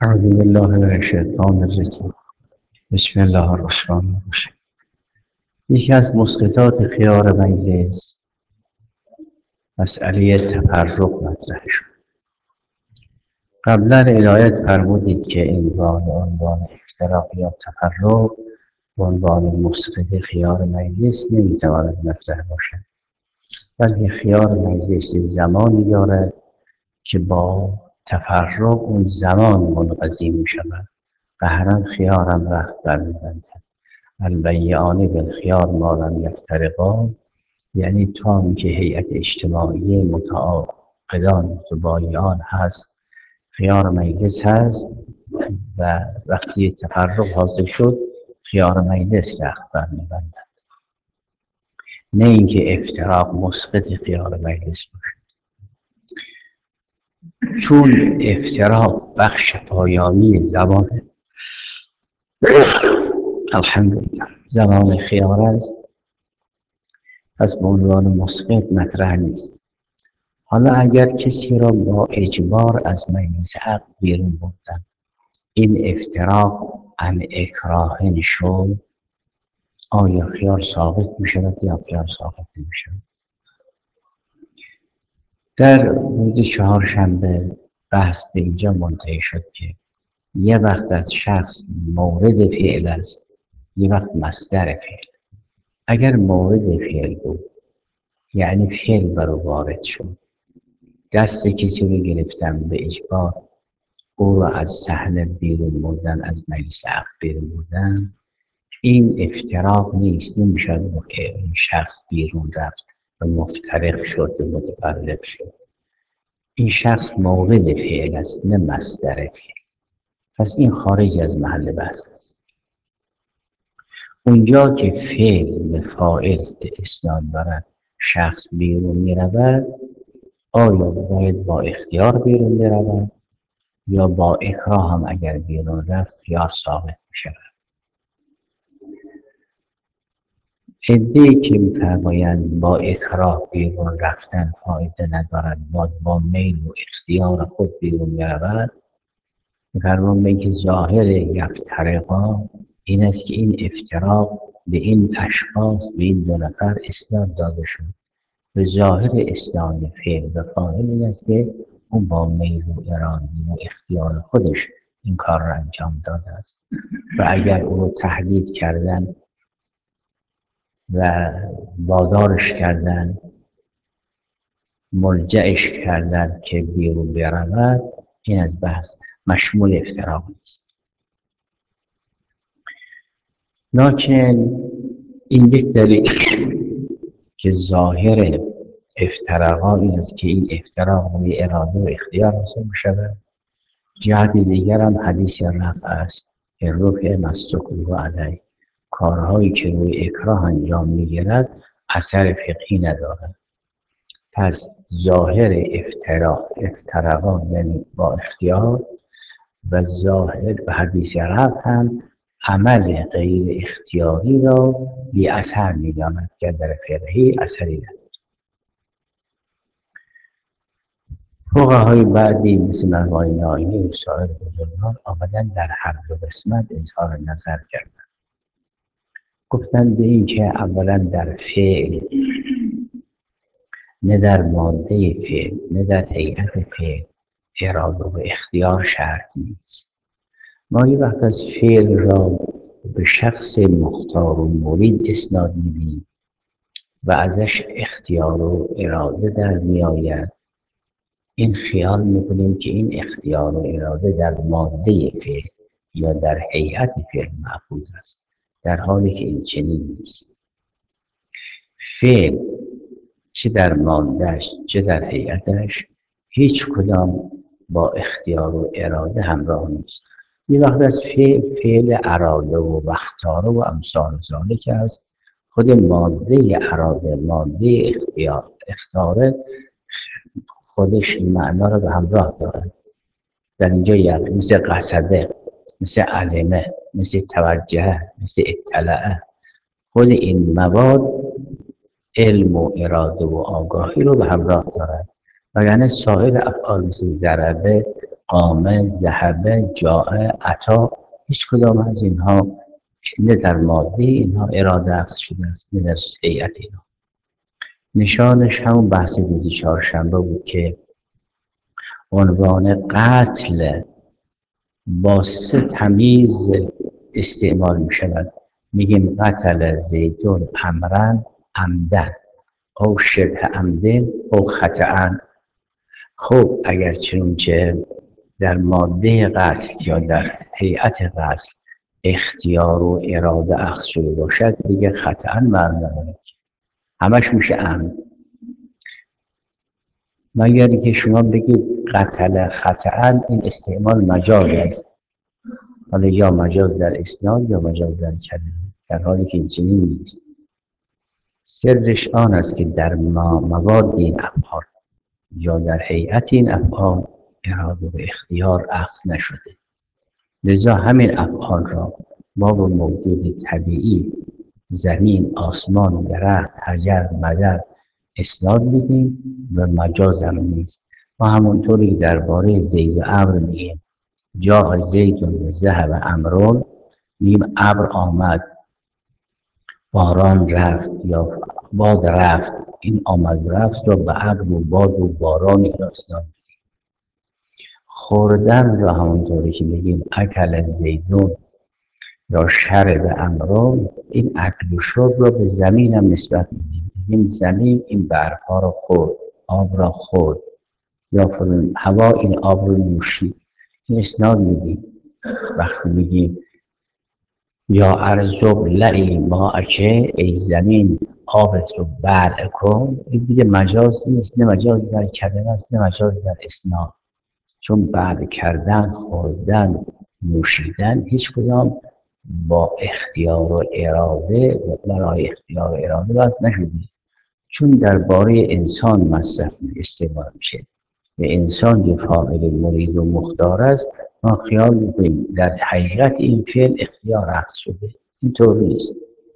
أعوذ بالله من الشیطان الرجیم. بسم الله الرحمن الرحیم. یکی از مسقطات خیار مجلس مسئله تفرق مطرح شد. قبلا عنایت فرمودید که عنوان افتراق یا تفرق به عنوان مسقط خیار مجلس نمیتواند مطرح باشد، بلکه خیار مجلس زمانی دارد که با تفرق اون زمان منقضی می شود. قهرا خیارم رخت برمیبندد. البیعان بالخیار ما لم یفترقا، یعنی تا که هیئت اجتماعی متعاقدان متبایعان هست خیار مجلس هست و وقتی تفرق حاصل شد خیار مجلس رخت برمیبندد، نه اینکه افتراق مسقط خیار مجلس باشه. چون افتراق بخش پایانی زبان الحمدلله زبان خیار است، پس به عنوان مسقط مطرح نیست. حالا اگر کسی را با اجبار از مجلس عقد بیرون بردن، این افتراق عن اکراه شد، آیا خیار ثابت می شود یا خیار ثابت نمی شود؟ در روز چهارشنبه بحث به اینجا منتهی شد که یه وقت از شخص مورد فعل است، یه وقت مصدر فعل. اگر مورد فعل بود یعنی فعل برو وارد شد، دست کسی رو گرفتن به اجبار، او رو از صحنه بیرون بردن، از مجلس عقد بیرون بردن، این افتراق نیست. نمیشد که این شخص بیرون رفت و مفترق شد و متفرق شد. این شخص مورد فعل است نه مصدر فعل، پس این خارج از محل بحث است. اونجا که فعل به فاعل اسناد دارد شخص بیرون می رود، آیا باید با اختیار بیرون برود یا با اکراه هم اگر بیرون رفت خیار ثابت می شود؟ عده‌ای که می‌فرمایند با اکراه بیرون رفتن فایده ندارد، با میل و اختیار خود بیرون برود، می‌فرمایند که ظاهر یفترقا این است که این افتراق به این اشخاص، به این دو نفر اسناد داده شد. به ظاهر اسناد فعل و فاعل این است که اون با میل و اراده و اختیار خودش این کار را انجام داده است و اگر او رو تهدید کردن و وادارش کردن، ملجأش کردن که بیرون برود، این از بحث مشمول افتراق نیست. لکن این یک دلیل که ظاهر افتراقا این است که این افتراق روی اراده و اختیار حاصل می‌شود. جهت دیگر هم حدیث رفع است که رفع مستکره علیه، کارهایی که روی اکراه انجام می‌گیرد اثر فقهی ندارد. پس ظاهر افتراقا یعنی با اختیار، و ظاهر و حدیث رفع هم عمل غیر اختیاری را بی اثر می‌داند که در فقهی اثری ندارد. فقهای بعدی مثل مرحوم نائینی و سایر بزرگان آمدن در هر دو قسمت اظهار نظر کردند. گفتند به این که اولا در فعل، نه در ماده فعل نه در هیئت فعل، اراده و اختیار شرط نیست. ما یه وقت از فعل را به شخص مختار و مرید اسناد می‌دیم و ازش اختیار و اراده در می‌آید، این خیال می‌کنیم که این اختیار و اراده در ماده فعل یا در هیئت فعل محفوظ است، در حالی که این چنین نیست. فعل چه در مادهش چه در هیئتش هیچ کدام با اختیار و اراده همراه نیست. یه وقت از فعل اراده و اختیار و امثال ذالک است، خود ماده اراده، ماده اختیار خودش این معنا را به همراه دارد. در اینجا یعنی مثل قصده، مثل علمه، مثل توجه، مثل اطلاعه، خود این مواد علم و اراده و آگاهی رو به همراه دارد. و یعنی سایر افعال مثل ضربه، قامه، ذهبه، جاء، عطا، هیچ کدام از اینها نه در ماده اینها اراده اخذ شده است نه در هیئت اینها. نشانش همون بحث روز چهارشنبه بود که عنوان قتل با 3 تمیز استعمال می شود. میگیم قتل زیدون امرن عمدن او شبه عمدن او خطأن. خب اگر چنانچه در ماده قتل یا در هیئت قتل اختیار و اراده اخذ شده باشد دیگه خطأ معنی همش میشه عمد، مگر اینکه شما بگید قتل خطأ، این استعمال مجاز است، حالا یا مجاز در اسناد یا مجاز در کلمه، در حالی که این چنین نیست. سرش آن است که در مواد این افعال یا در هیئت این افعال اراده و اختیار اخذ نشده، لذا همین افعال را ما به موجود طبیعی زمین، آسمان، درخت، حجر، مدر اسناد میدیم و مجاز هم نیست. ما همونطوری درباره زید و ابر میگیم جا زید و ذهب امرون، میگیم ابر آمد، باران رفت یا باد رفت، این آمد و رفت را به ابر و باد و باران را اسناد میدیم. خوردن را همونطوری که میگیم اکل زیدون یا شرب امرون، این اکل و شرب را به زمین هم نسبت میدیم، این زمین این برگ‌ها را خورد، آب را خورد، یا هوا این آب رو نوشید، این اسناد میدیم. وقتی میگیم یا ارض ابلعی ماءک، ای زمین آبت رو بلع کن، این دیگه مجاز نیست، نه مجاز در کلمه است نه مجاز در اسناد، چون بلع کردن، خوردن، نوشیدن هیچ کدام با اختیار و اراده و برای اختیار و اراده وضع نشده، چون درباره انسان مصرف استعمال میشه و انسان یه فاعل مرید و مختار است، ما خیال میکنیم در حقیقت این فعل اختیار اخذ شده، اینطور نیست.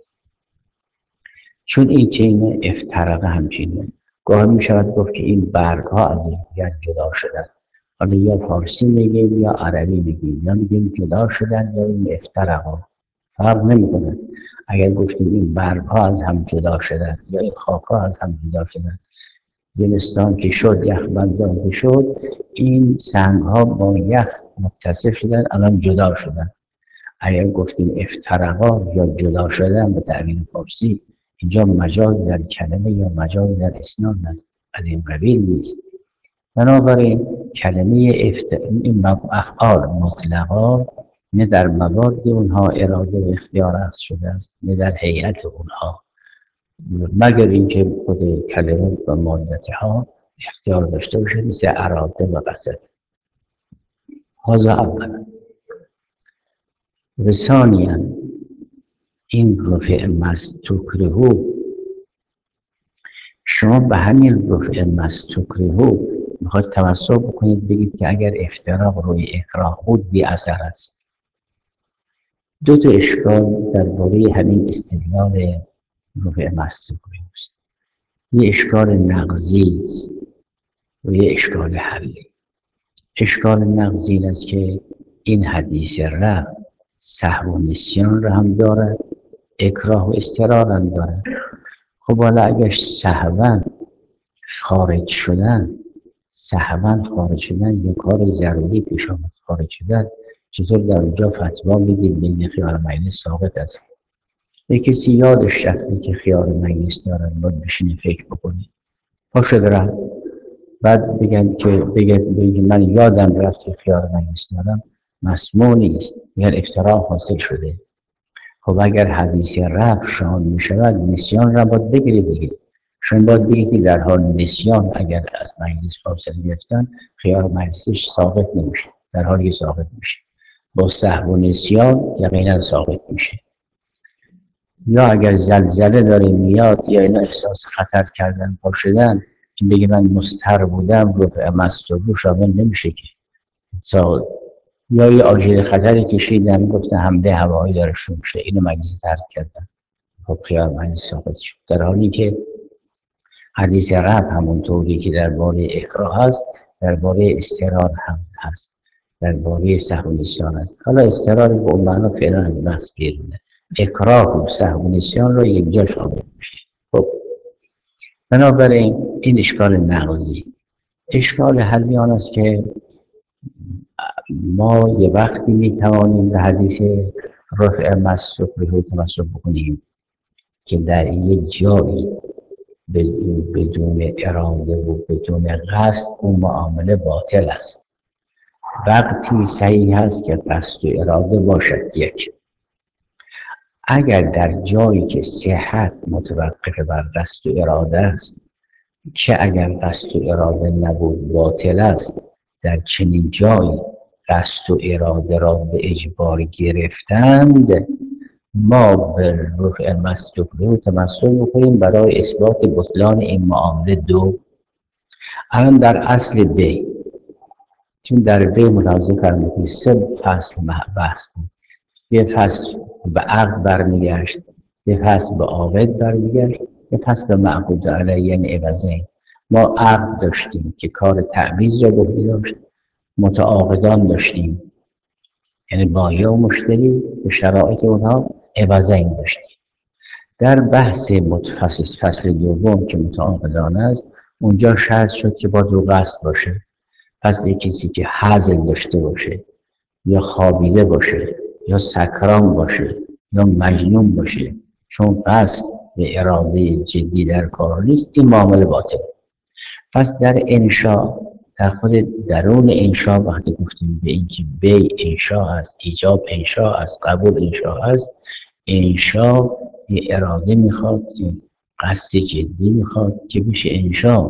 چون این چینه افترقه همچینه، گاهی میشود گفت که این برگ ها از یکدیگر جدا شدن، حالا یا فارسی میگیم یا عربی میگیم، یا میگیم جدا شدن یا این افترقه، فرق نمیکنه. اگر گفتیم این برگ ها از هم جدا شدن یا این خاک ها از هم جدا شدن، زمستان که شد، یخبندان که شد، این سنگ ها با یخ متصل شدن الان جدا شدن. اگر گفتیم افترقا یا جدا شدن به تعبیر فارسی، اینجا مجاز در کلمه یا مجاز در اسناد است، از این قبیل نیست. بنابراین کلمه این افعال مطلقا نه در مواد اونها اراده و اختیار اخذ شده است نه در هیئت اونها، مگر اینکه خود کلمه و مادتها اختیار داشته باشه مثل اراده و قصد. هذا اولا. و ثانیا این رفع مستکرهو، شما به همین رفع مستکرهو میخواید توسط بکنید بگید که اگر افتراق روی اکراه بود بی اثر است. 2 اشکال درباره همین استدلال رفع مستکرهو است. یه اشکال نقضی است و یه اشکال حلی. اشکال نقضی این است که این حدیث رفع سهو و نسیان را هم دارد، اکراه و اضطرار هم دارد. خب حالا اگر سهوا خارج شدن یه کار ضروری پیش آمد خارج شدن، چطور در اونجا فتوا میدید بین خیار مجلس ثابت است؟ یک کسی یادش رفته که خیار مجلس دارن، باید بشینه فکر بکنه، پاشه برن بعد بگن من یادم رفت که خیار مجلس دارم، مسموع نیست، یعنی افترا حاصل شده. خب اگر حدیث رفع شامل می شود، نسیان را باید بگیره دیگه. شما باید بگید که در حال نسیان اگر از مجلس فاصله گرفتن خیار مجلسش ثابت نمیشه، در حالی که ثابت میشه. با سهو و نسیان یقینا ثابت میشه. یا اگر زلزله داره میاد یا اینا احساس خطر کردن پا شدن که بگه من مضطر بودم، رفع مستکرهو شامل نمیشه که. یا یه آژیر خطری کشیدن گفتن حمله هوایی داره شروع میشه، اینو مجلس ترک کردن، خب خیار مجلس ثابت شد. در حالی که حدیث رفع همونطوری که درباره اکراه هست درباره اضطرار هم هست. درباره سهو و نسیان است. حالا اضطرار به اون معنا فعلا از بحث بیرونه. اکراه و سهو و نسیان را یک جا شامل میشه. خب بنابراین این اشکال نقضی. اشکال حلی آن است که ما یه وقتی میتوانیم به حدیث رفع مسلوب به تمسک بکنیم که در یک جایی بدون اراده و بدون قصد اون معامله باطل است. وقتی صحیح هست که قصد و اراده باشد. یک، اگر در جایی که صحت متوقف بر قصد و اراده است که اگر قصد و اراده نبود باطل است، در چنین جایی قصد و اراده را به اجبار گرفتند، ما به رفع مسلوب رو تمسک میکنیم برای اثبات بطلان این معامله. دو، الان در اصل بی، چون در بی ملاحظه فرمودید سه فصل بحث بود. یه فصل به عقد برمیگشت، یه فصل به عاقد برمیگشت، یه فصل به معقود علیه یعنی عوضین. ما عقد داشتیم که کار تعویض را به عهده داشت، متعاقدان داشتیم یعنی بایع و مشتری به شرایط اونها، عوضین داشتیم. در بحث متخصص فصل دوم که متعاقدان است، اونجا شرط شد که با دو قصد باشه. پس یک کسی که حزن داشته باشه یا خوابیده باشه یا سکران باشه یا مجنون باشه، چون قصد به اراده جدی در کار نیست، این معامله باطل. پس در انشاء، در خود درون انشاء وقتی گفتیم به اینکه بی انشاء است، ایجاب انشاء است، قبول انشاء است، انشاء یه اراده میخواد، این قصد جدی میخواد که بشه انشاء.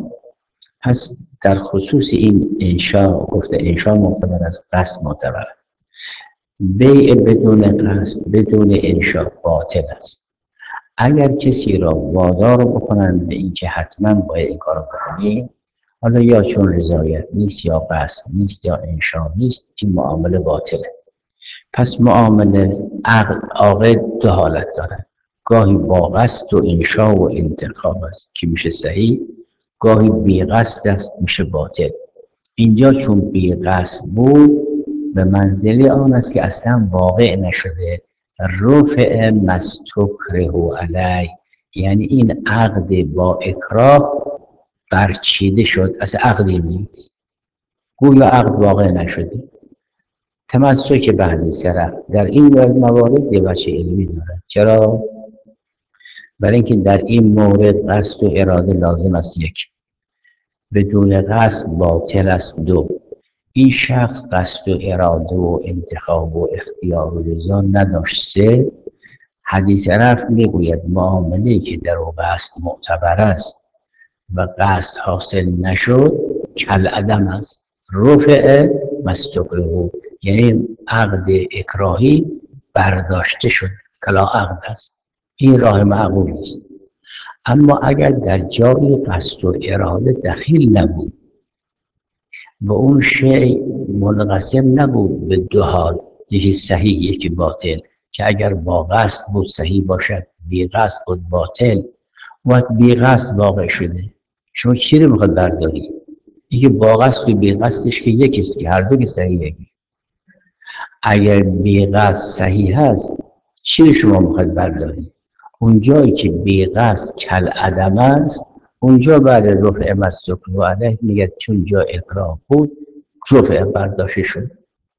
پس در خصوص این انشاء گفته انشاء معتبر است، قصد معتبر است. بیع بدون قصد بدون انشاء باطل است. اگر کسی را وادار بکنند به اینکه حتما باید این کار بکنی، حالا یا چون رضایت نیست یا قصد نیست یا انشاء نیست، این معامله باطله. پس معامله عاقد دو حالت دارد، گاهی با قصد و انشاء و انتخاب است که میشه صحیح، گاهی بی قصد است میشه باطل. اینجا چون بی قصد بود به منزله آن است که اصلا واقع نشده، رفع مستکره علی، یعنی این عقد با اکراه برچیده شد، اصلا عقدی نیست، گویا عقد واقع نشده. تمسک به حدیث رفع در این موارد یه بچه علمی داره. چرا؟ برای اینکه در این مورد قصد و اراده لازم است. یک، بدون قصد باطل است. دو، این شخص قصد و اراده و انتخاب و اختیار و رضا نداشت. سه، حدیث رفع میگوید معامله‌ای که در او قصد معتبر است و قصد حاصل نشد کالعدم است، رفع مستکره، یعنی عقد اکراهی برداشته شد، کلا عقد است. این راه معقول است. اما اگر در جایی قصد و اراده دخیل نبود و اون شیء منقسم نبود به دو حال، یکی صحیح یکی باطل، که اگر با قصد بود صحیح باشد، بی قصد بود باطل، وقت بی قصد واقع شده، شما چی رو میخواد برداری؟ اینکه با قصد و بی قصدش که یکیست، که هر دو که صحیحه. اگر بی قصد صحیح هست چی رو شما میخواد برداری؟ اون جایی که بی قصد کالعدم است، اونجا بعد رفع مستکره علیه میگه چون جا اکراه بود رفع برداشته شد.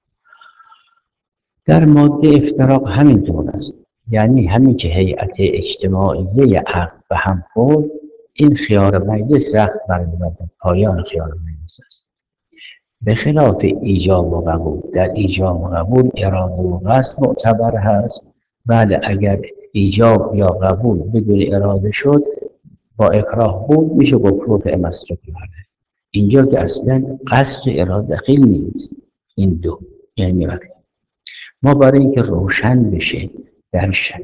در ماده افتراق همینطور است، یعنی همین که هیئت اجتماعیه عقد به هم خورد، این خیار مجلس رفت برمی‌گردد، پایان خیار مجلس است. به خلاف ایجاب و قبول، در ایجاب و قبول اراده و قصد معتبر هست. بله، اگر ایجاب یا قبول بدون اراده شد با اکراه بود میشه با رفع مستکره علیه. اینجا که اصلا قصد و اراده دخیل نیست. این دو یعنی وقتی ما برای اینکه روشن بشه در شب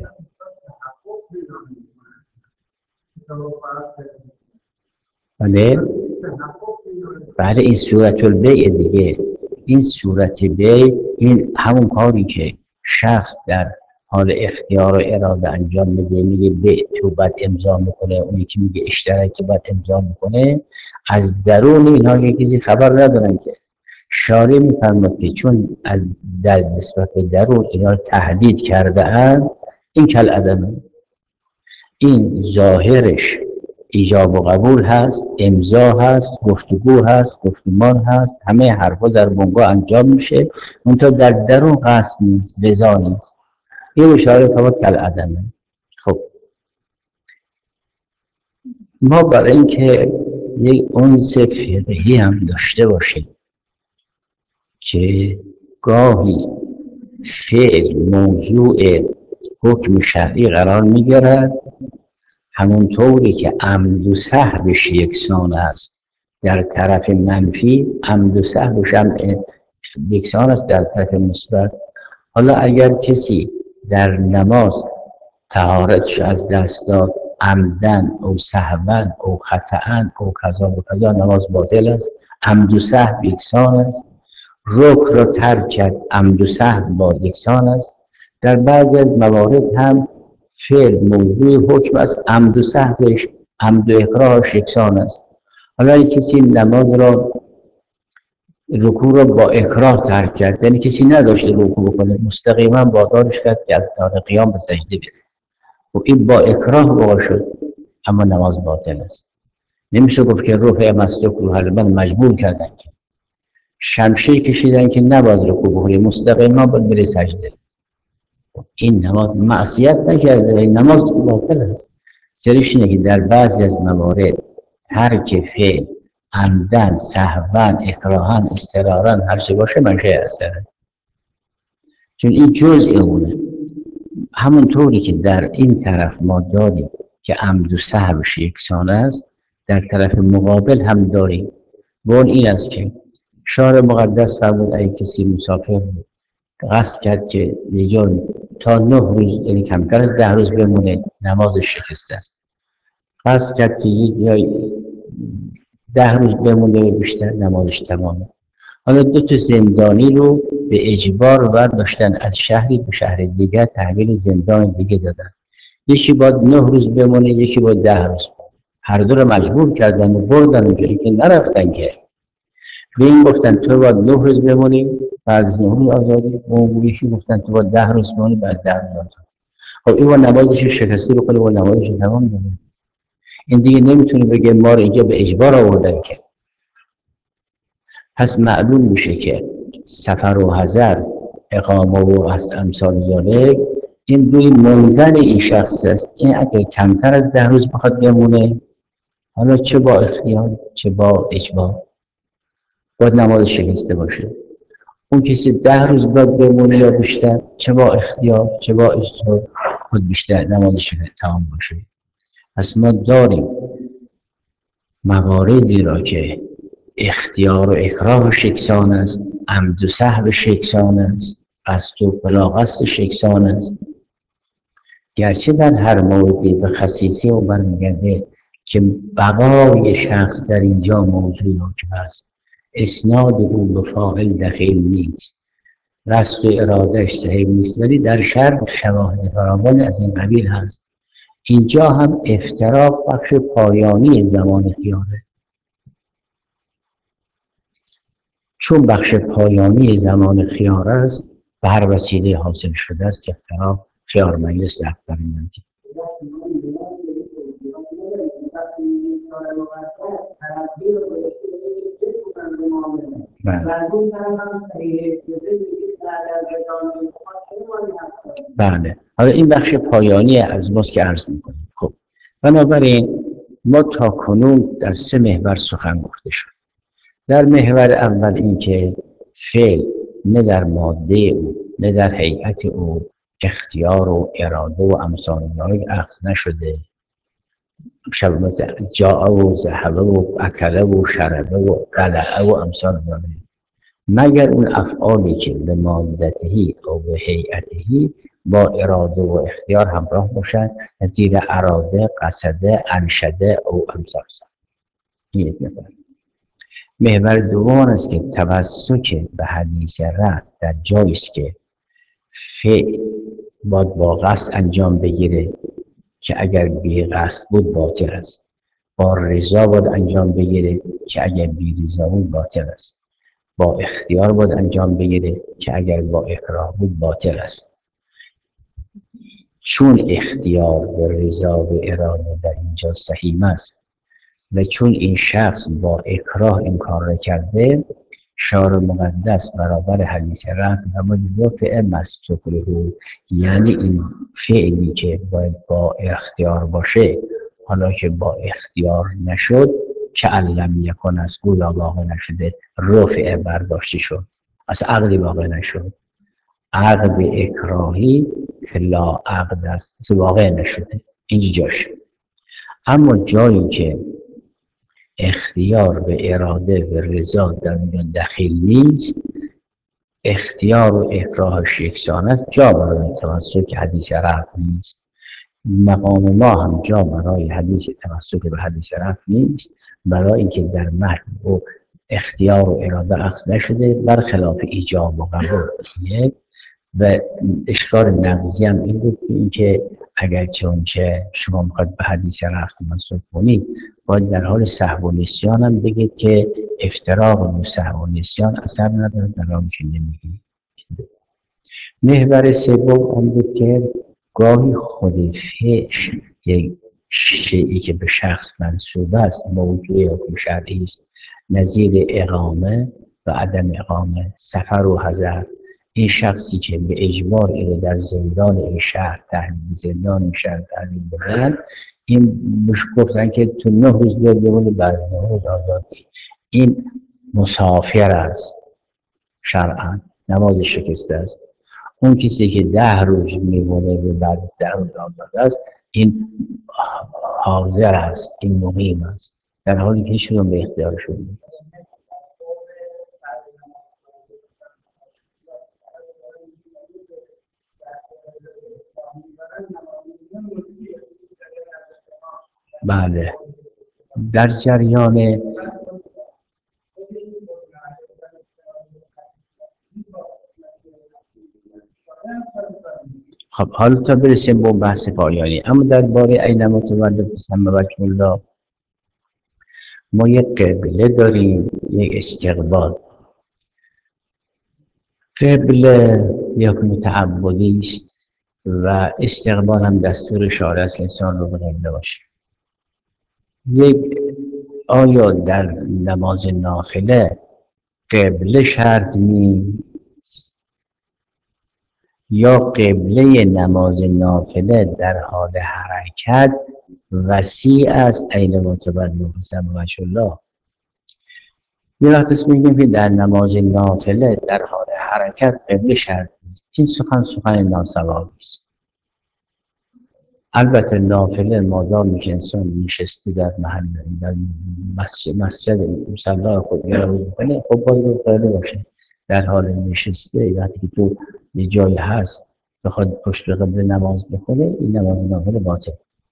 بله این صورت البیع دیگه، این صورت بیع، این همون کاری که شخص در حال اختیار و اراده انجام میده، میگه بیع تو بعد امضا میکنه، اونی که میگه اشترک تو بعد امضا میکنه، از درون اینها که کسی خبر ندارن که شارع میفرماد که چون از در نسبت به درون اینا رو تهدید کرده اند، این کالعدمه. این ظاهرش ایجاب و قبول هست، امضا هست، گفتگو هست، گفتمان هست، همه حرفا در بنگاه انجام میشه، منتها در درون قصد نیست، رضا نیست. این اشاره فقط کالعدمه. خب ما برای اینکه یک انس فقهی هم داشته باشیم که گاهی فعل موضوع حکم شرعی قرار میگیرد، همونطوری که عمد و سهوش یکسان است در طرف منفی، عمد و سهوش هم یکسان است در طرف مثبت. حالا اگر کسی در نماز طهارتش از دست داد عمدن او سهوا او خطأ او کذا و کذا، نماز باطل است. عمد و سهو یکسان است. رکن را ترک کرد، عمد و سهو با یکسان است. در بعضی از موارد هم فعل موضوع حکم است، عمد و سهوش، عمد و اکراهش یکسان است. حالا این کسی نماز را رکوع را با اکراه ترک کرد، یعنی کسی نداشته رکوع بکنه، مستقیما وادارش کرد که از دار قیام به سجده بره، و این با اکراه وقوع شد، اما نماز باطل است. نمیشه گفت که روح مسلوک روح البن مجبور کردن که شمشیر کشیدن که نباید رکوع بکنه، مستقیما باید بره سجده. این نماز معصیت نکرده، این نماز که باطل است. سرش اینه که در بعضی از موارد ترک فعل عمدن، سهوا، اکراها، اضطرارا، هر چه باشه منشأ اثره، چون این جزء اونه. همونطوری که در این طرف ما داریم که عمد و سهوش یکسان است، در طرف مقابل هم داریم. و اون این است که شارع مقدس فرمود اگه کسی مسافر بود قصد کرد که یه جا تا 9 روز، یعنی کمتر از 10 روز بمونه، نمازش شکسته است. قصد کرد که یه جای 10 روز بمونه و بیشتر، نمازش تمامه. حالا 2 تا زندانی رو به اجبار برداشتن از شهری به شهر دیگر، تحویل زندان دیگه دادن. یکی باید 9 روز بمونه، یکی باید 10 روز. هر دو رو مجبور کردن و بردن اونجایی که نرفتن، که به این گفتن تو باید 9 روز بمونی بعد از 9 روز آزادی، اون یکی گفتن تو باید 10 روز بمونی بعد از 10 روز آزادی. خب این با نمازش شکسته بکنه، با نمازش تمام بمونه. این دیگه نمیتونه بگه ما رو اینجا به اجبار آوردن که. پس معلوم میشه که سفر و حضر، اقامه و امثال ذالک، این روی موندن این شخص است. این اگر کمتر از 10 روز بخواد بمونه، حالا چه با اختیار چه با اجبار، باید نماز شکسته باشه. اون کسی 10 روز باید بمونه یا بیشتر، چه با اختیار چه با اجبار، خود بیشتر نمازش تمام باشه. پس ما داریم مواردی را که اختیار و اکراهش یکسان است، عمد و سهوش یکسان است، قصد و بلا قصدش یکسان است، گرچه در هر موردی به خصیصی او برمیگرده که بقای شخص در اینجا موضوع حکم است، اسناد او به فاعل دخیل نیست، قصد و ارادهش صحیح نیست، ولی در شرع شواهد فراوان از این قبیل هست. اینجا هم افتراق بخش پایانی زمان خیاره، چون بخش پایانی زمان خیار است، به هر وسیله حاصل شده است که افتراق خیار مجلس در فرمانده. بله، حالا این بخش پایانی از ماست که عرض میکنیم. خب بنابراین ما تا کنون در 3 محور سخن گفته شد. در محور اول این که فعل نه در ماده او نه در هیئت او اختیار و اراده و امثال ذالک اخذ نشده، شب مثل جاء و ذهب و اکله و شربه و قلعه و امثال ذالک، مگر اون افعالی که به مادتهی او به هیئتهی با اراده و اختیار همراه باشد، زیر اراده، قصده، انشده او امثال ذالک. این یک محور. محور دوم است که توسط به حدیث رفت در جایی است که فعل باید با قصد انجام بگیره که اگر بی قصد بود باطل است، با رضا باید انجام بگیره که اگر بی رضا بود باطل است. با اختیار باید انجام بگیره که اگر با اکراه بود باطل است. چون اختیار و رضا و اراده در اینجا سهیم است و چون این شخص با اکراه این کار را کرده، شعار مقدس برابر حدیث رفت نمود رفع مستقره، یعنی این فعلی که باید با اختیار باشه حالا که با اختیار نشد که علم یکن است، گویا واقع نشده، رفع برداشتی شد، از عقلی واقع نشد. عقد اکراهی که لا عقد است واقع نشده اینجا جاشه. اما جایی که اختیار و اراده و رضا در اونجا دخیل نیست، اختیار و اکراهش یکسان است، جا برای تمسک حدیث رفع نیست. مقام ما هم جا برای حدیث تمسک به حدیث رفع نیست، برای اینکه در متن و اختیار و اراده اخذ نشده، برخلاف ایجاب و قبول. و اشکال نقضی هم این بود که اگر چه شما میخواید به حدیث رفع تمسک کنید، باید در حال سهو و نسیان هم بگید که افتراق و سهو و نسیان اثر نداره در حالی که نمیگید. محور سوم آن بود که گاهی خود فعل یک شیئی که به شخص منسوب است موضوع حکم شرعی است، نظیر اقامه و عدم اقامه، سفر و حضر. این شخصی که به اجبار اینو در زندان این شهر تحویل بدن، این مش گفتن که تو 9 روز بیاد بمونه، بعد 9 روز آزادی. این مسافر است شرعا، نماز شکسته است. اون کسی که 10 روز میمونه و بعد از 10 روز آزاد است، این حاضر است، این مقیم است، در حالی که هیچ کدوم به اختیارش نیست. بله، در جریان خب حالا تا برسیم به بحث پایانی، اما درباره اینما تولد ثم وجه الله، ما یک قبله داریم، یک استقبال. قبله یک متعبدی است و استقبال هم دستور شارع است انسان رو به قبله باشه. یک آیا در نماز نافله قبله شرط نیست یا قبله نماز نافله در حال حرکت وسیع است؟ اینما تولوا فثم وجه الله. یه وقت اسم میگیم که در نماز نافله در حال حرکت قبله شرط نیست. این سخن ناسوابی است. البته نافله مادامی که انسان نشسته در محل، در مسجد مصلی خود گرامی میکنه، خب باید قبله باشه. در حال نشسته وقتی که تو یه جایی هست بخواد پشت به قبله نماز بخونه، این نماز نافله باطل.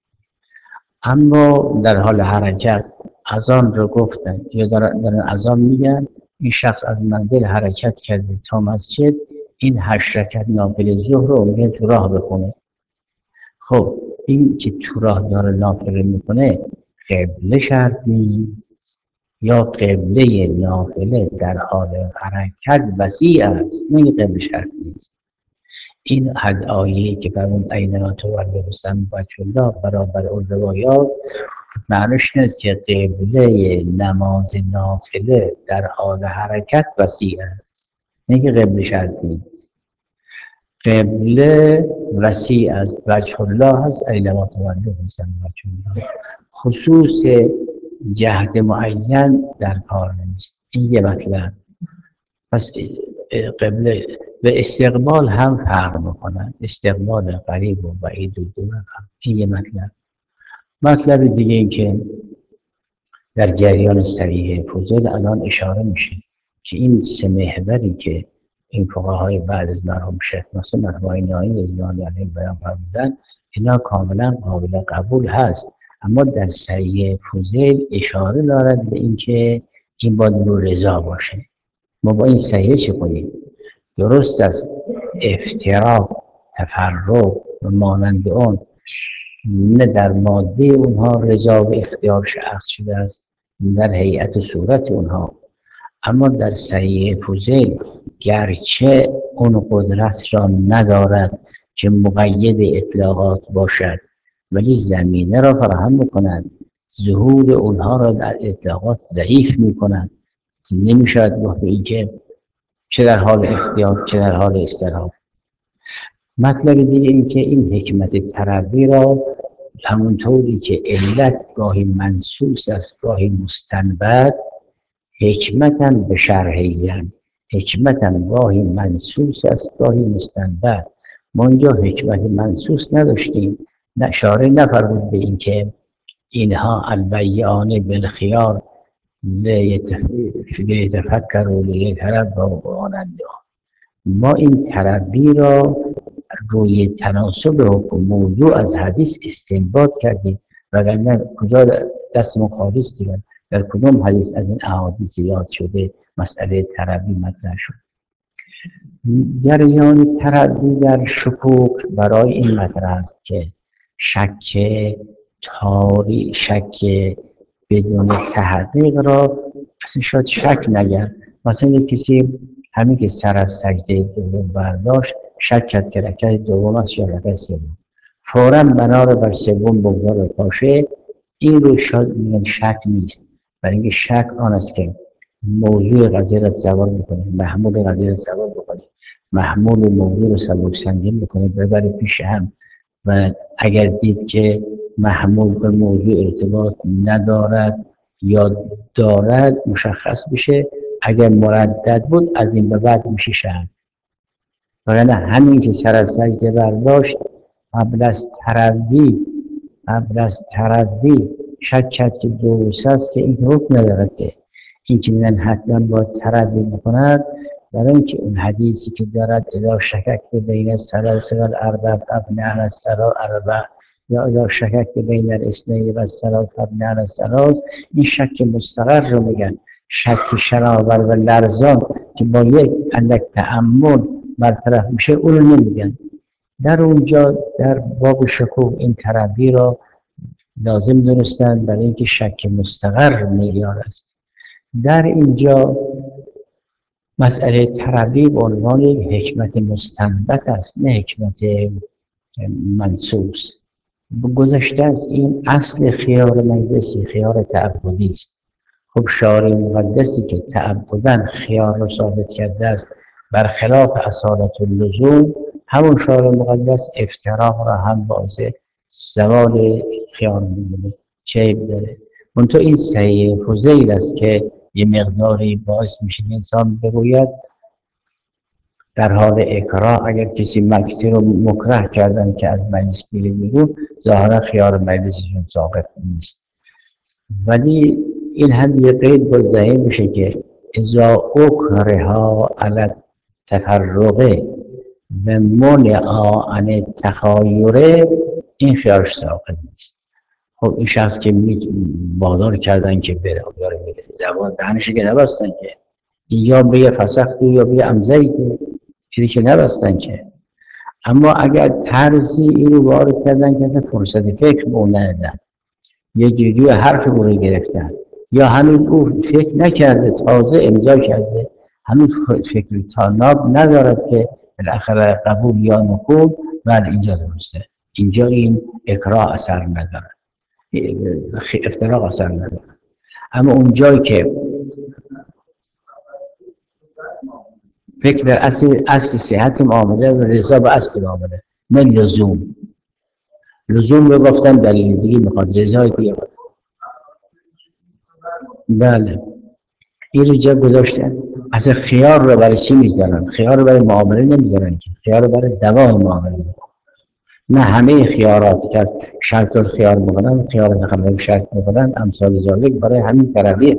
اما در حال حرکت اذان رو گفتن یا دارن اذان میگن، این شخص از منزل حرکت کرده تا مسجد، این 8 رکعت نافله ظهر رو میگن تو راه بخونه. خب این که تو راه داره نافله میکنه قبله شرط نیست یا قبله نافله در حال حرکت وسیع است؟ نه قبله شرط نیست. این آیه‌ای که فرمود اینما تولوا فثم وجه الله برابر اون روایات معنیش نیست که قبله نماز نافله در حال حرکت وسیع است، نه که قبله شرط نیست. قبله وسیع است، وجه الله هست، اینما تولوا فثم وجه الله. خصوص جهت معین در کار نیست. این یه مطلب. پس قبله و استقبال هم فرق میکنن، استقبال قریب و بعید و دور هم. این یه مطلب دیگه این که در جریان صحیح فضول الان اشاره میشه که این 3 محوری که این فقهای بعد از مرحوم شیخ ناصر مرحوم نایی رضوان الله علیهم بیان فرمودن، اینا کاملا قابل قبول هست، اما در صحیح فضول اشاره دارد به اینکه این باید رو رضا باشه. ما با این صحیح چه کنیم؟ درست است افتراق، تفرق و مانند اون نه در ماده اونها رضا و اختیار اخذ شده است، در هیئت و صورت اونها، اما در صحیح فوزیل گرچه اون قدرت را ندارد که مقید اطلاقات باشد ولی زمینه را فراهم میکند، ظهور اونها را در اطلاقات ضعیف میکند. نمیشود گفت به این که چه در حال اختیار چه در حال استراحت. مطلب دیگه این که این حکمت تربی را همونطوری که علت گاهی منصوص است گاهی مستنبط، حکمتم به شرحیزن حکمتم گاهی منصوص است گاهی مستنبط. ما اینجا حکمت منصوص نداشتیم، شارع نفرمود به این که اینها البیان بالخیار لیتفکر و لیتربوا و آنند. ما این تربی را روی تناسب حکم موضوع از حدیث استنباط کردیم، وگرنه کجا دستمون خالی است دیگر. در کدام حدیث از این احادیث یاد شده مسئله تربی مطرح شد؟ جریان تربی در شکوک برای این مطرح است که شک بدون تحقیق را اصلا شاید شک نگرد. مثلا یک کسی همین که سر از سجده دوم برداشت شک کرد که رکعت دوم است یا رکعت سوم، فوراً بنا را بر سوم بگذار پاشه، این رو شاید میگن شک نیست، برای اینکه شک آن است که موضوع قضیه را تصور میکنه، محمول قضیه را تصور بکنه، محمول موضوع رو سبک سنگین بکنه ببره پیش هم، و اگر دید که محمول به موضوع ارتباط ندارد یا دارد مشخص بشه، اگر مردد بود از این به بعد میشه شک. وگرنه همین که سر از سجده برداشت قبل از تربی شک کرد که درست است، که این حکم ندارد که این که میگن حتما باید تربی بکند، برای اینکه اون حدیثی که دارد اذا شککت بین الثلاث والاربع فابنی علی الاربع یا اذا شککت بین الاثنین والثلاث فابنی علی الثلاث، این شک مستقر رو میگن. شک شناور و لرزان که با یک اندک تأمل برطرف میشه اون رو نمیگن. در اونجا در باب شکوک این تربی را لازم دونستن برای اینکه شک مستقر معیار است. در اینجا مسئله تربی به عنوان یک حکمت مستنبط است، نه حکمت منصوص. گذشته از این اصل خیار مجلسی خیار تعبدی است. خب شارع مقدسی که تعبداً خیار را ثابت کرده است برخلاف اصالت اللزوم، همون شارع مقدس افتراق را هم باعث زوال خیار می‌دونه. چه داره؟ منتها این صحیح فضیل است که یه مقداری باعث میشه انسان بگوید در حال اکراه اگر کسی مکسی رو مکره کردن که از مجلس بیره بیرون، ظاهرا خیار مجلسشون ساقط نیست. ولی این هم یه قید باز ظاهر میشه که اذا اکرها علی التفرقه و منع عن تخایره، این خیارش ساقط نیست. خب این شخص که وادار کردن که بره یاره میره زبان دهنش که نبستن که یا بگه فسخت یا بگه امضیت، چیزی که نبستن که. اما اگر طرزی اینو وارد کردن که اصلا فرصت فکر به اون ندادن، یه جوری حرف او رو گرفتن، یا همین او فکر نکرده تازه امضا کرده، همین فکر تاناب ندارد که بالاخره قبول یا نقول، بعد اینجا درسته، اینجا این اکراه اثر ندارد، افتراق اثر ندارد. اما اونجایی که فکر در اصل صحت معامله و رضا به اصل معامله، نه لزوم رو گفتن دلیل دیگه میخواد، رضای دیگه. بله این رو جا گذاشتن. اصلا خیار رو برای چی میذارن؟ خیار رو برای معامله نمیذارن که، خیار رو برای دوام معامله. نه همه خیاراتی که از شرط الخیار میکنن، خیار خلاف شرط میکنن، امثال ذالک برای همین تربیه.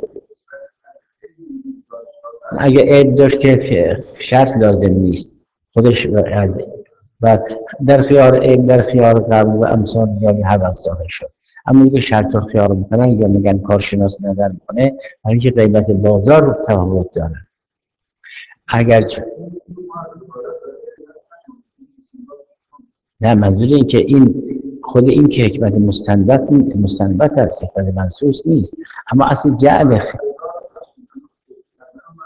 اگه عیب داشت که شرط لازم نیست خودش، و در خیار عیب در خیار قبل و امثال ذالک حدث ظاهر شد. اما اگه شرط الخیار میکنن یا میگن کارشناس نظر میکنه، برای اینکه قیمت بازار تفاوت داره. اگر نه، منظور این که این خود این که حکمت مستنبط است، حکمت منصوص نیست. اما اصل جعل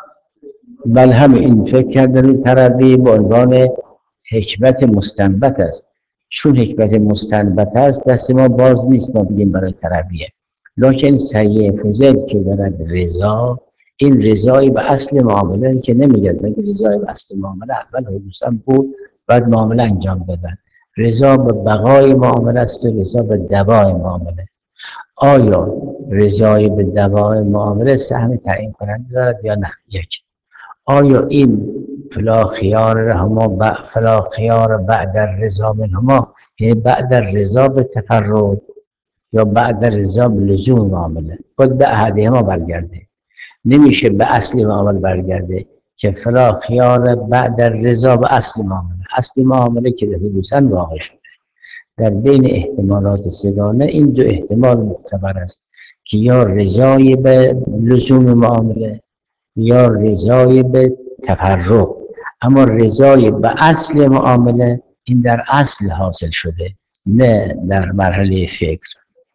بل همه این فکر کردن تربیه به عنوان حکمت مستنبت است. چون حکمت مستنبت است دست ما باز نیست ما بگیم برای تربیه. لکن سیه فوزل که دارد رضا، این رضایی به اصل معامله که نمیگرد بگه رضای به اصل معامله اول حدوثا بود بعد معامله انجام دادن. رضا به بقای معامله است و رضا به دوای معامله. آیا رضای به دوای معامله سهم تعیین کننده دارد یا نه؟ یک، آیا این فلا خیار هما فلا خیار بعد الرضا منهما، یعنی بعد الرضا به تفرد یا بعد الرضا به لزوم معامله باید به احدهما برگرده، نمیشه به اصل معامله برگرده که فلا خیار بعد الرضا به اصل معامله. اصل معامله که حدوثاً واقع شده در بین احتمالات سگانه این دو احتمال معتبر است که یا رضای به لزوم معامله یا رضای به تفرق. اما رضای به اصل معامله این در اصل حاصل شده نه در مرحله فکر.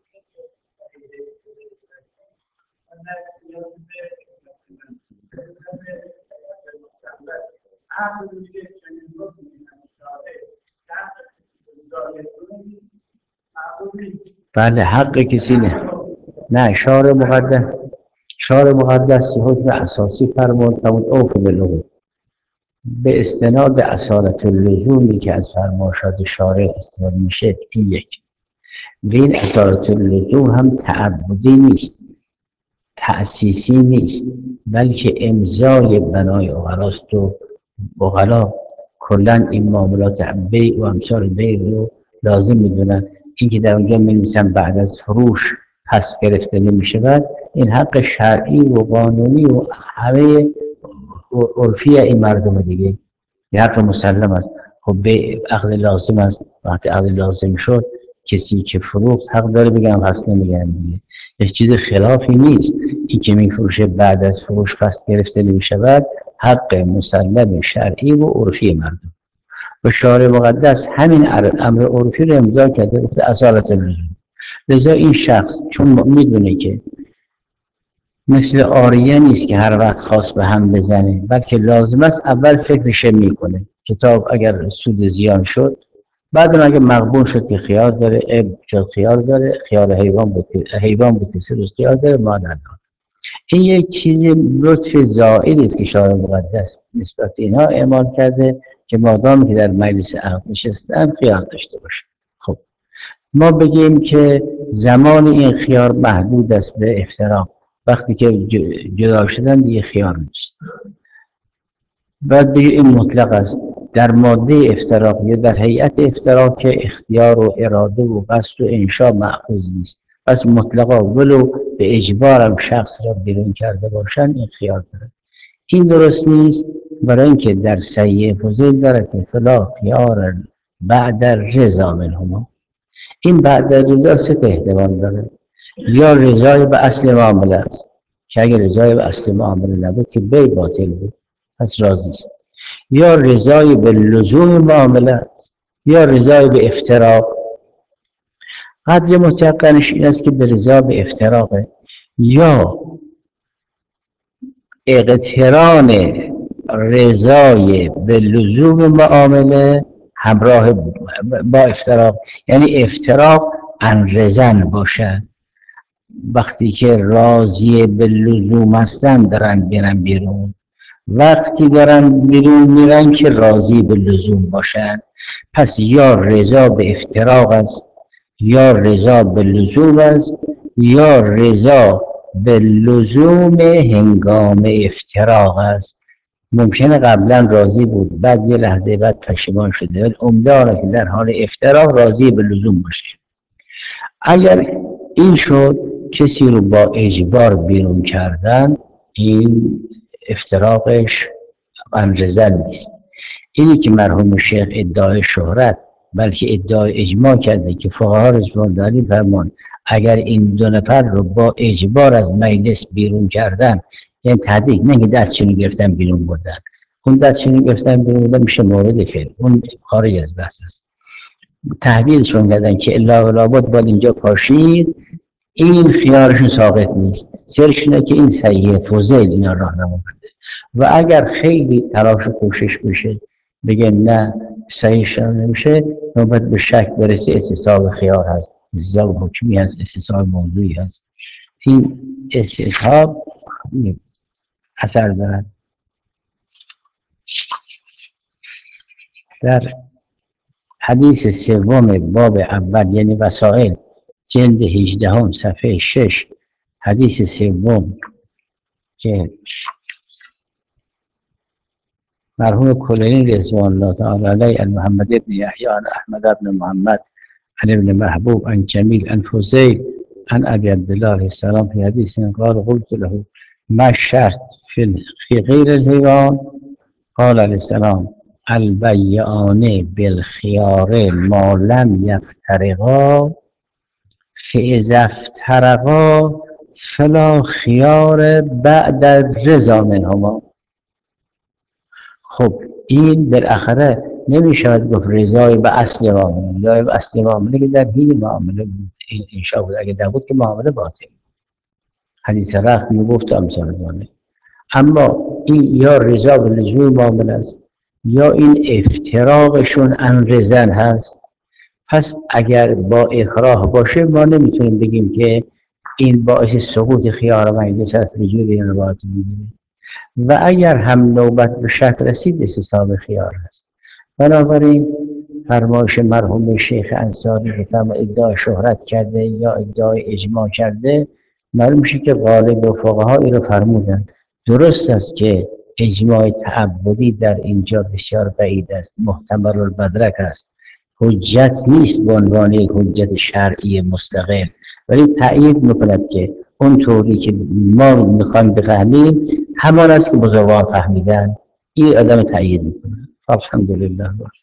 بله حق کسی نه شارع مقدس حکم اساسی فرمود فرمود اوف بالعقود به استناد اصالت اللزومی که از فرمایشات شارع استفاده میشه. این یک، و این اصالت اللزوم هم تعبدی نیست، تأسیسی نیست، بلکه امضای بنای عقلاست و عقلا کلا این معاملات بیع و امثال بیع رو لازم میدونن. این که در اونجا می‌نویسن بعد از فروش پس گرفته نمی‌شود، این حق شرعی و قانونی و همه عرفی این مردم دیگه، یه حق مسلم است. خب بیع عقد لازم است، وقتی عقد لازم شد کسی که فروخت حق داره بگم پس نمیگن دیگه، هیچ چیز خلافی نیست. این که میفروشه بعد از فروش پس گرفته نمی‌شود حق مسلم شرعی و عرفی مردم و شارع مقدس همین امر عرفی رو امضا کرده گفته اصالت اللزوم. لذا این شخص چون میدونه که مثل آریه نیست که هر وقت خواست به هم بزنه، بلکه لازم است اول فکرش میکنه کتاب اگر سود زیان شد بعد اگه مقبول شد که خیار داره، عیب شد خیار داره، خیار حیوان بود کسی روز خیار داره ما نداره. این یک چیز لطف زائلی است که شارع مقدس نسبت اینها اعمال کرده که مادام که در مجلس عقد نشستن خیار داشته باشه. خب ما بگیم که زمان این خیار محدود است به افتراق، وقتی که جدا شدن دیگه خیار نیست. بعد بگیم این مطلق است، در ماده افتراق یا در هیئت افتراق که اختیار و اراده و قصد و انشاء مأخوذ نیست، پس مطلقا ولو به اجبارم شخص را بیرون کرده باشن این خیار داره. این درست نیست، برای اینکه در سیه فضیل داره که فلا خیار بعد رضا منهما. این بعد رضا سه احتمال داره، یا رضای به اصل معامله است که اگر رضای به اصل معامله نبود که بیع باطل بود پس راضی است، یا رضای به لزوم معامله است، یا رضای به افتراق. قدر متقنش این است که به رضا به افتراقه یا اقتران رضای به لزوم معامله همراه با افتراق، یعنی افتراق عن رضا باشد. وقتی که راضی به لزوم هستن دارن بیرن بیرون، وقتی دارن بیرون میرن که راضی به لزوم باشن، پس یا رضا به افتراق است یا رضا به لزوم است یا رضا به لزوم هنگام افتراق است. ممکنه قبلا راضی بود بعد یه لحظه بعد پشیمان شده، ولی عمدان که در حال افتراق راضی به لزوم باشه. اگر این شد کسی رو با اجبار بیرون کردن، این افتراقش عن رضا نیست. اینی که مرحوم شیخ ادعای شهرت بلکه ادعای اجماع کرده که فقها رضوان داری فرمان اگر این دو نفر رو با اجبار از مجلس بیرون کردن، یعنی تحقیق نه که دستشون گرفتن بیرون بردن، اون دستشون گرفتن بیرون بردن میشه مورد فعل، اون خارج از بحث است. تحویلشون کردن که الا ولا بود باید اینجا پاشید، این خیارشون ساقط نیست. سرشونه که این سیه فوزیل اینا راهنما کرده و اگر خیلی تلاش و کوشش بشه بگه نه صحیح نمیشه، نوبت به شک برسه، استصحاب خیار هست، استصحاب حکمی هست، استصحاب موضوعی هست. این استصحاب اثر دارد. در حدیث سوم باب اول یعنی وسائل جلد 18 صفحه 6 حدیث سوم که مرحوم کلینی رضوان الله تعالی علیه عن محمد بن یحیی عن احمد بن محمد عن ابن محبوب عن جمیل عن فضیل عن ابی عبدالله علیه السلام في حدیث قال قلت له ما الشرط في غير الهوان قال علیه السلام البیعان بالخیار ما لم یفترقا فاذا افترقا فلا خیار بعد الرضا منهما. خب این بالاخره نمیشود گفت رضای به اصل معامله یا به اصل معامله که در حین معامله انشاء بود، اگه نبود که معامله باطل. حدیث رفت میگفت امثال دانه. اما این یا رضا به لزوم معامله است یا این افتراقشون عن رضا هست. پس اگر با اکراه باشه ما نمیتونیم بگیم که این باعث سقوط خیار مجلس است، وجود این روایت میگیره. و اگر هم نوبت به شک رسید استصحاب خیار هست. بنابراین فرمایش مرحوم شیخ انصاری که فرما ادعای شهرت کرده یا ادعای اجماع کرده، معلوم میشه که غالب و فقها این رو فرمودن. درست است که اجماع تعبدی در اینجا بسیار بعید است، محتمل البدرک است، حجت نیست به عنوان یک حجت شرعی مستقل، ولی تأیید میکند که اون طوری که ما میخوایم بفهمیم همان است که بزرگان فهمیدن. این آدم تأیید میکنه. الحمدلله.